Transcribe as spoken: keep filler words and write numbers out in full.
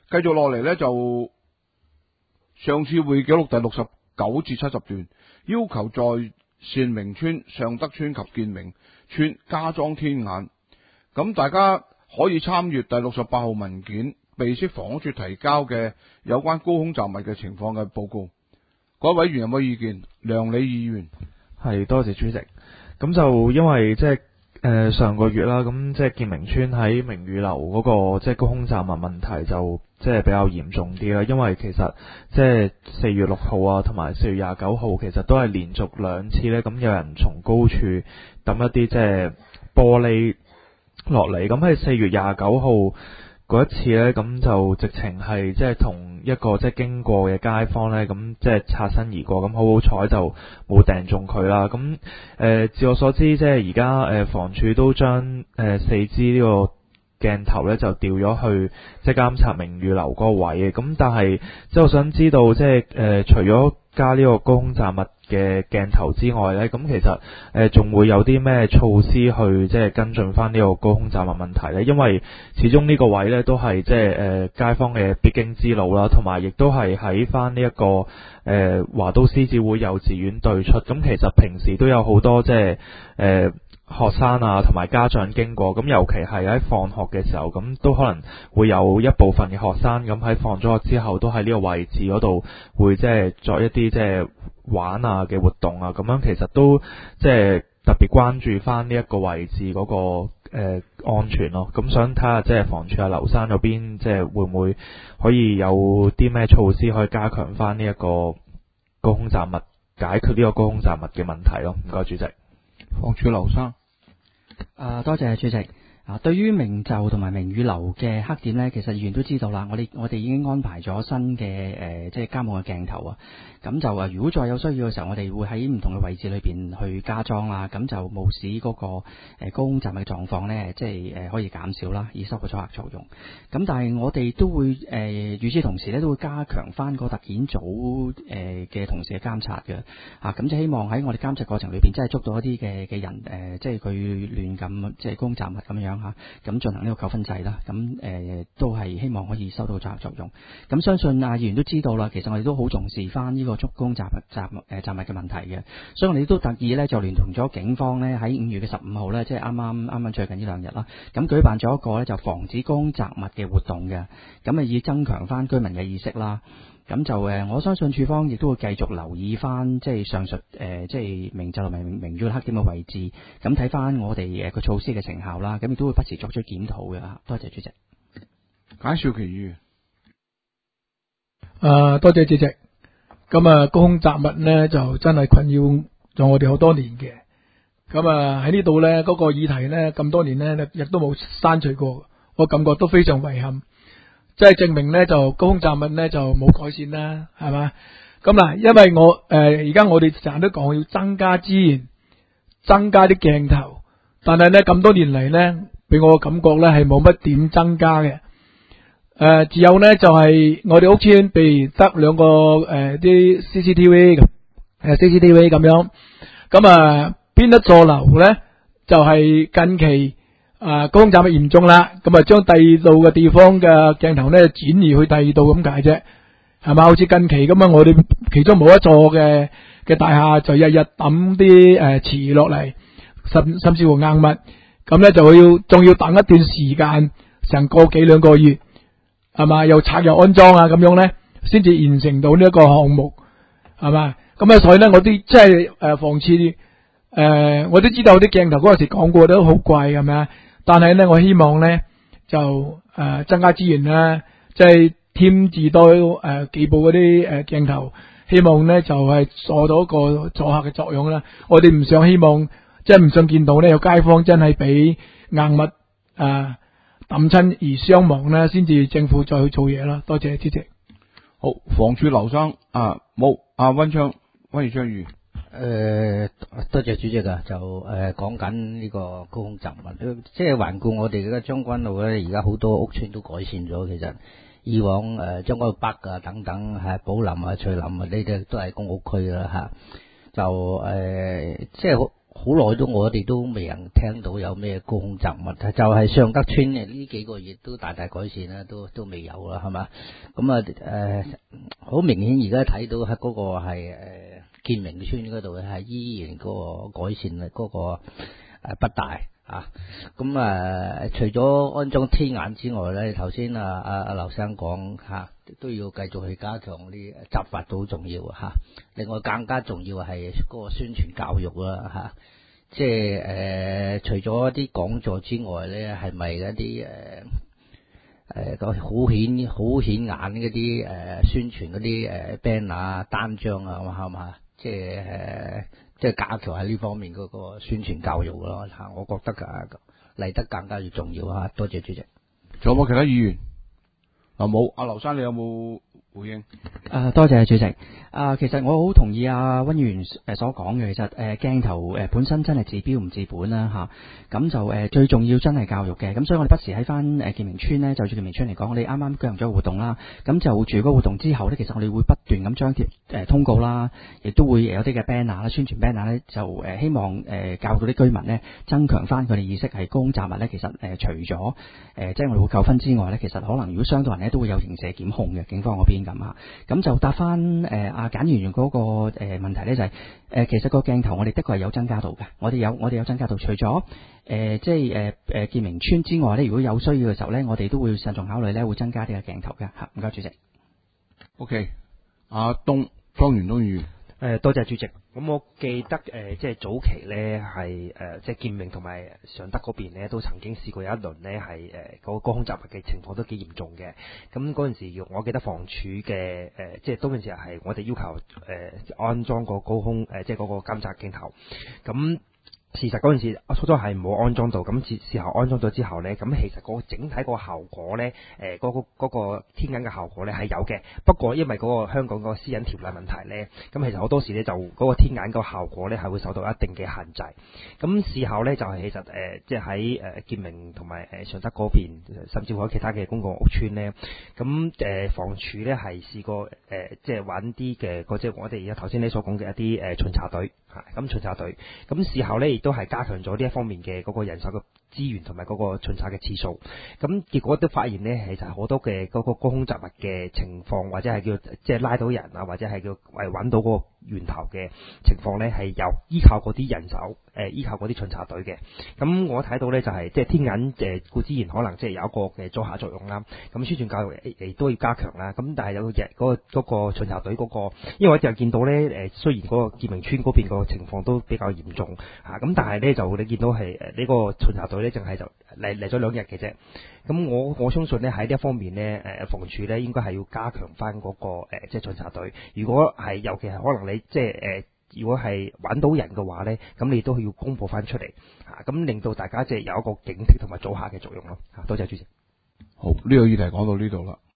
繼續落嚟呢，就上次會記錄第六十九至七十段，要求在善明村、尚德村及建明村加裝天眼。咁大家可以參閱第六十八號文件，備悉房屋署提交嘅有關高空雜物嘅情況嘅報告。各位委員有冇意見？梁理議員。 係，多謝主席。咁就因為即係誒上個月啦，咁即係建明村喺明宇樓嗰個即係高空雜物問題就即係比較嚴重啲啦。因為其實即係四月六號啊，同埋四月廿九號，其實都係連續兩次咧，咁有人從高處抌一啲即係玻璃落嚟。咁喺四月廿九號嗰一次咧，咁就直情係即係同一個即係經過嘅街坊咧，咁即係擦身而過，咁好好彩就冇掟中佢啦。咁誒、呃，自我所知，即係而家誒房署都將誒、呃、四支呢個鏡頭咧就調咗去即係監察明宇樓嗰個位嘅。咁但係即係我想知道，即係誒、呃、除咗加呢個高空雜物嘅鏡頭之外呢，咁其實誒仲、呃、會有啲咩措施去即係跟進翻呢個高空雜物問題呢？因為始終呢個位呢都係即係誒街坊嘅必經之路啦，同埋亦都係喺翻呢一個誒、呃、華都獅子會幼稚園對出。咁其實平時都有好多即係誒。呃學生啊，同埋家長經過，咁尤其係喺放學嘅時候，咁都可能會有一部分嘅學生咁喺放咗學之後，都喺呢個位置嗰度會即係作一啲即係玩啊嘅活動啊，咁樣其實都即係特別關注翻呢一個位置嗰、那個誒、呃、安全咯。咁想睇下即係房署啊劉生嗰邊，即係會唔會可以有啲咩措施可以加強翻呢一個高空雜物，解決呢個高空雜物嘅問題咯。唔該，主席。 房署劉生。 啊，多謝主席。啊，對於明就同埋明宇樓嘅黑點呢，其實議員都知道啦。我哋我哋已經安排咗新嘅誒、呃，即係監控嘅鏡頭啊。咁就啊，如果再有需要嘅時候，我哋會喺唔同嘅位置裏邊去加裝啦。咁就冇使嗰個誒高空雜物嘅狀況呢，即係誒可以減少啦，以收個阻嚇作用。咁但係我哋都會誒、呃，與此同時呢，都會加強翻個特遣組誒嘅同事嘅監察嘅。啊，咁就希望喺我哋監察過程裏邊，真係捉到一啲嘅嘅人誒、呃，即係佢亂咁即係高空雜物咁樣。吓，咁進行呢個糾紛制啦，咁誒、呃、都係希望可以收到阻嚇作用。咁相信阿議員都知道啦，其實我哋都好重視翻呢個觸工雜物雜物誒雜物嘅問題嘅，所以我哋都特意咧就聯同咗警方咧喺五月嘅十五號咧，即係啱啱啱啱最近呢兩日啦，咁舉辦咗一個咧就防止高空雜物嘅活動嘅，咁啊以增強翻居民嘅意識啦。咁就誒，我相信署方亦都會繼續留意翻，即係上述誒、呃，即係明就同埋明宇黑點嘅位置，咁睇翻我哋誒個措施嘅成效啦，咁亦都會不時作出檢討嘅。多謝主席。 簡少其議員。 啊，多謝主席。咁啊，高空雜物呢就真係困擾咗我哋好多年嘅。咁啊喺呢度呢，嗰、那個議題呢，咁多年呢，亦都冇刪除過，我感覺都非常遺憾。即係證明咧，就高空雜物咧就冇改善啦，係嘛？咁嗱，因為我誒而家我哋成日都講要增加資源，增加啲鏡頭，但係咧咁多年嚟咧，俾我嘅感覺咧係冇乜點增加嘅。誒、呃，只有咧就係、是、我哋屋村，譬如得兩個誒啲、呃、C C T V 咁，誒 C C T V 咁樣。咁啊，邊、呃、一座樓咧就係、是、近期。啊，高空雜物嚴重啦，咁啊將第二度嘅地方嘅鏡頭咧轉移去第二度咁解啫，係嘛？好似近期咁啊，我哋其中冇一座嘅嘅大廈就日日抌啲誒瓷落嚟，甚甚至乎硬物，咁咧就要仲要等一段時間，成個幾兩個月，係嘛？又拆又安裝啊，咁樣咧，先至完成到呢一個項目，係嘛？咁啊，所以咧我啲即係誒房署誒，我都知道啲鏡頭嗰陣時講過都好貴，係咪啊？但係咧，我希望咧就誒、呃、增加資源啦，即係添置多誒、呃、幾部嗰啲誒鏡頭，希望咧就係、是、做到一個阻嚇嘅作用啦。我哋唔想希望，即係唔想見到咧有街坊真係俾硬物誒抌親而傷亡啦，先至政府再去做嘢啦。多謝主席。 好，房署劉生啊，冇啊溫昌溫昌宇。 誒、呃，多謝主席啊！就誒講緊呢個高空雜物，即係環顧我哋嘅將軍澳咧，而家好多屋村都改善咗。其實以往誒將軍澳北啊等等係寶林啊、翠林啊呢啲都係公屋區啦嚇。就誒、呃、即係好好耐都我哋都未能聽到有咩高空雜物，就係尚德邨嘅呢幾個月都大大改善啦，都都未有啦，係嘛？咁啊誒，好明顯而家睇到喺嗰個係誒建明邨嗰度咧，係依然嗰個改善啊，嗰個誒不大啊。咁啊，除咗安裝天眼之外咧，頭先啊啊啊劉生講嚇，都要繼續去加強啲執法都好重要嚇。另外更加重要係嗰個宣傳教育啦嚇。即係誒、呃，除咗啲講座之外咧，係咪一啲誒誒個好顯好顯眼嗰啲誒宣傳嗰啲誒 banner 啊、單張啊，係嘛？即係誒、呃，即係加強喺呢方面嗰個宣傳教育咯嚇。我覺得啊，嚟得更加要重要啊！多謝主席。 仲有冇其他議員？嗱冇，阿劉生你有冇回應？ 誒，多謝主席。啊，其實我好同意阿溫議員誒所講嘅，其實誒鏡頭誒本身真係治標唔治本啦嚇。咁就誒最重要真係教育嘅。咁所以我哋不時喺翻誒建明邨咧，就住建明邨嚟講，我哋啱啱舉行咗個活動啦。咁就住嗰個活動之後咧，其實我哋會不斷咁張貼誒通告啦，亦都會有啲嘅 banner 啦、宣傳 banner 咧，就誒希望誒教到啲居民咧，增強翻佢哋意識係高空雜物咧。其實誒除咗誒即係我哋會扣分之外咧，其實可能如果傷到人咧，都會有刑事檢控嘅，警方嗰邊咁嚇。咁就答翻誒阿簡議員嗰個誒問題咧，就係、是、誒、呃、其實個鏡頭我哋的確係有增加到嘅，我哋有我哋有增加到，除咗誒、呃、即係誒誒建明邨之外咧，如果有需要嘅時候咧，我哋都會慎重考慮咧，會增加啲嘅鏡頭嘅嚇。唔該主席。 OK，阿東莊園東議員。 誒多謝主席。咁我記得誒、呃，即係早期咧係誒，即係建明同埋尚德嗰邊咧，都曾經試過有一輪咧係誒嗰個高空雜物嘅情況都幾嚴重嘅。咁嗰陣時，我記得房署嘅誒、呃，即係當陣時係我哋要求誒、呃、安裝個高空誒、呃，即係嗰個監察鏡頭。咁事實嗰陣時初初係冇安裝到，咁事事後安裝咗之後咧，咁其實個整體個效果咧，誒、呃、嗰、嗰個嗰、嗰個天眼嘅效果咧係有嘅。不過因為嗰個香港嗰個私隱條例問題咧，咁其實好多時咧就嗰個天眼個效果咧係會受到一定嘅限制。咁事後咧就係、是、其實誒、呃，即係喺誒建明同埋誒尚德嗰邊，甚至乎喺其他嘅公共屋邨咧，咁誒、呃、房署咧係試過誒、呃，即係揾啲嘅嗰即係我哋而家頭先你所講嘅一啲誒、呃、巡查隊嚇，咁巡查隊，咁事後咧亦都係加強咗呢一方面嘅嗰個人手嘅資源同埋嗰個巡查嘅次數，咁結果都發現咧，其實好多嘅嗰個高空雜物嘅情況，或者係叫即係拉到人啊，或者係叫誒揾到嗰個源頭嘅情況咧，係有依靠嗰啲人手，誒、呃、依靠嗰啲巡查隊嘅。咁我睇到咧就係、是、即係天眼誒，固之然可能即係有一個嘅阻嚇作用啦。咁宣傳教育亦都要加強啦。咁但係有隻嗰個嗰個巡查隊嗰個，因為我就見到咧誒，雖然嗰個建明邨嗰邊個情況都比較嚴重嚇，咁、啊、但係咧就你見到係誒呢個巡查隊咧，淨係就嚟嚟咗兩日嘅啫。咁我我相信咧喺呢一方面咧，誒房署咧應該係要加強翻嗰個誒即係巡查隊。如果係尤其係可能你即係誒，如果係揾到人嘅話咧，咁你都要公佈翻出嚟嚇，咁令到大家即係有一個警惕同埋阻嚇嘅作用咯嚇。多謝主席。 好，呢個議題講到呢度啦。